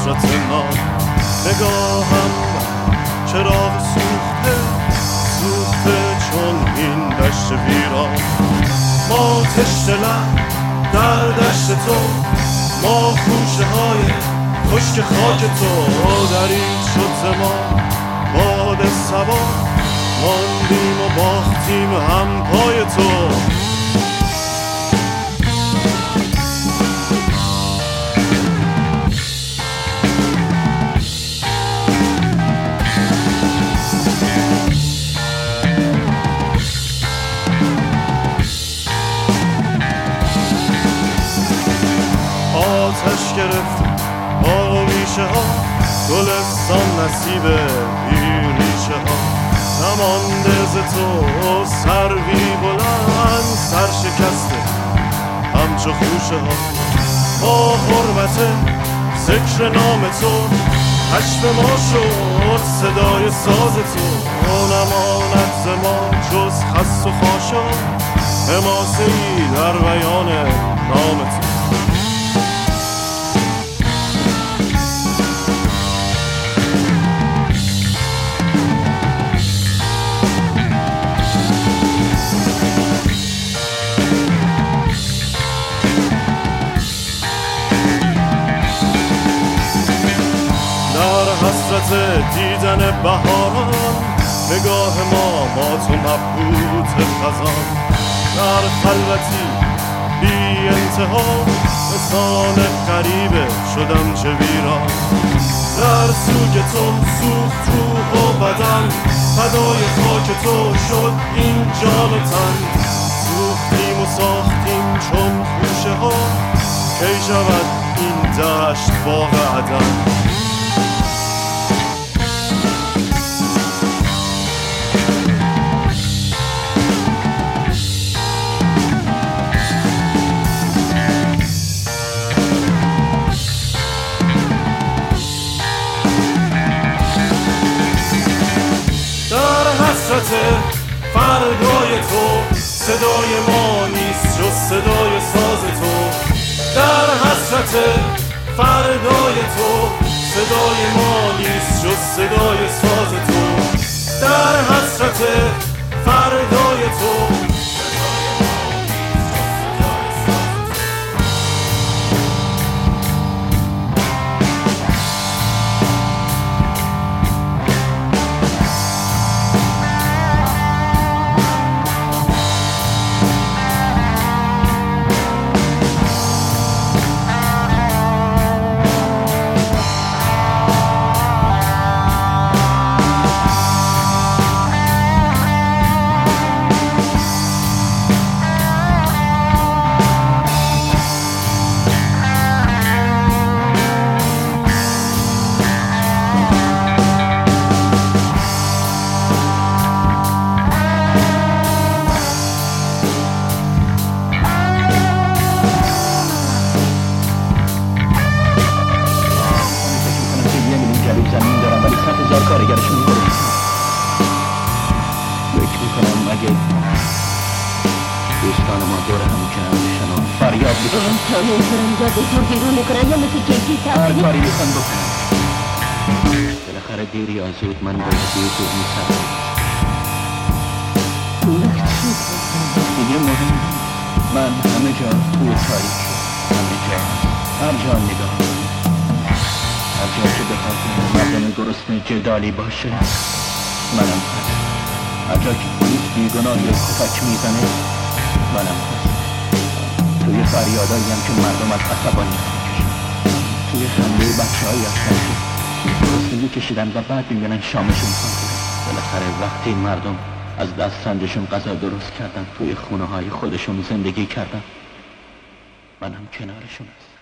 حسرت ما. نگاهم چراغ سوخته سوخته چون این دشت ویران. ما تشنه‌ام در دشت تو، ما خوشه های خشک خاک تو. درید شد ز ما باد صبا، ماندیم و باختیم هم پای تو. آتش گرفت باغ و بیشه ها، گلستان نصیب بیریشه ها. نمانده ز تو سروی بلند، سر شکسته همچو خوشه ها. با حرمت ذکر نام تو حشو ما شد صدای ساز تو. نماند ز ما جز خس و خاشا، حماسه‌ای در بیان نام تو. حسرت دیدن بهاران، نگاه ما تو مبهوت خزان. در خلوتی بی انتها، انسان غریبه شدم چه ویران. در سوگ تو سوخت روح و بدن، فدای خاک تو شد این جان و تن. سوختیم و ساختیم چون خوشه ها، کی شود این دشت باغ عدن. فردای تو صدای ما نیست جز صدای ساز تو. در حسرت فردای تو صدای ما نیست جز صدای ساز تو. در حسرت فردای تو کارگرشون میکنه. فکر میکنم اگه دوستان ما دور هم جمع بشن و فریاد بکشن تا نمیتونم جاده تو بیرون میکنن یا مثل کیکی هر کاری میخوان بکنن. بالاخره دیر یا زود من باید دور میسرم. دیگه مهم من همه جا توی تاریک، همه جا هر جا نگاه، هر جا که بخواد مردم گرسنه جدالی باشه منم هست. هر جا که پلیس بیگناهی کتک میزنه منم هست. توی فریادایی هم که مردم از عصبانی میکشن، توی خنده بچه هایی هستن که گرسنگی کشیدن و بعد میبینن شامشون خواهد. بالاخره وقتی مردم از دسترنجشون غذا درست کردن، توی خونه های خودشون زندگی کردن، منم کنارشون هست.